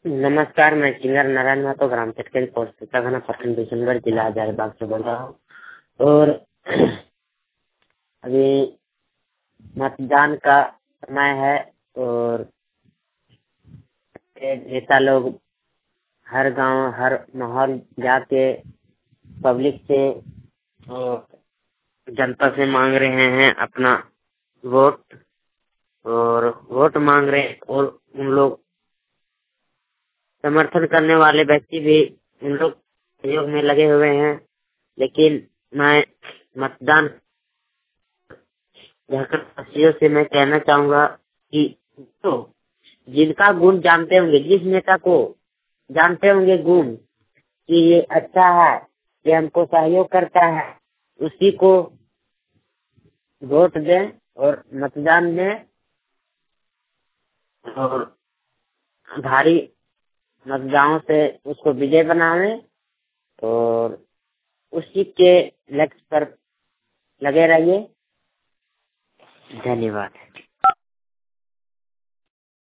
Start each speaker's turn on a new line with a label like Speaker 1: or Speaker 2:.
Speaker 1: नमस्कार, मैं सिंगर नारायण महतो ग्राम चटकेरी पोस्ट थाना प्रखंड दिसंबर जिला हजारीबाग से बोल रहा हूँ। और अभी मतदान का समय है और नेता लोग हर गांव हर माहौल जाके पब्लिक से और जनता से मांग रहे हैं अपना वोट और वोट मांग रहे हैं। और उन लोग समर्थन करने वाले व्यक्ति भी उन लोग सहयोग में लगे हुए हैं। लेकिन मैं मतदान झारखंड से मैं कहना चाहूंगा कि तो जिनका गुण जानते होंगे, जिस नेता को जानते होंगे गुण कि ये अच्छा है, ये हमको सहयोग करता है, उसी को वोट दें और मतदान दें और भारी मतदानों से उसको विजय बनावे और उसी के लक्ष्य पर लगे रहिए। धन्यवाद।